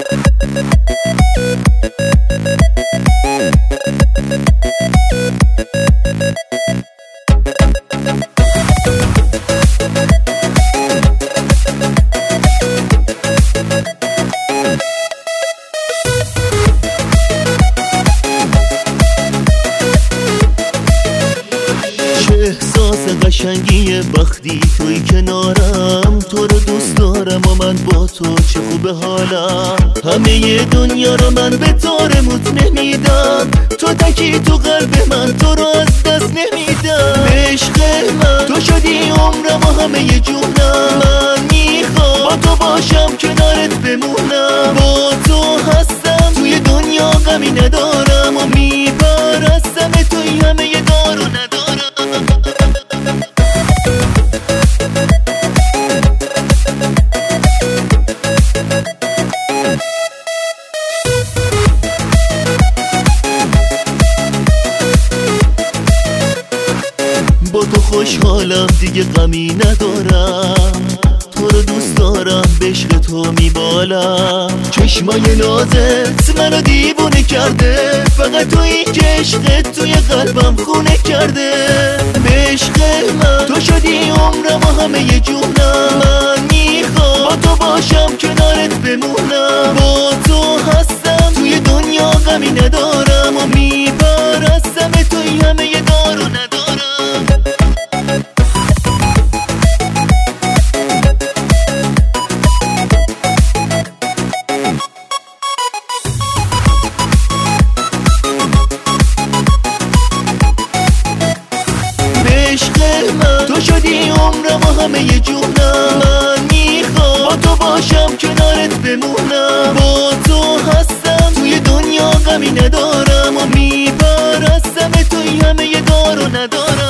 احساس قشنگی وقتی توی کنارم، تو رو دوست دارم و من با تو چه خوب حالم. همه دنیا رو من به طارموت نمیدم، تو تکی تو قلب من، تو رو از دست نمیدم. عشق من تو شدی عمرم و همه جونم، من میخوام با تو باشم کنارت بمونم. با تو هستم توی دنیا غمی ندارم و میپرستم توی همه دار و ندارم. با تو خوشحالم دیگه غمی ندارم، تو رو دوست دارم به عشق تو میبالم. چشمای نازت منو دیوونه کرده، فقط تو این که عشقت توی قلبم خونه کرده. به عشق من تو شدی عمرم و همه جونم، من میخوام با تو باشم کنارت بمونم. با تو هستم توی دنیا غمی ندارم و میپرستم توی همه دار و ندارم. عشق من تو شدی عمرم و همه جونم، من میخوام با تو باشم کنارت بمونم. با تو هستم توی دنیا غمی ندارم و میپرستم توی همه دار و ندارم.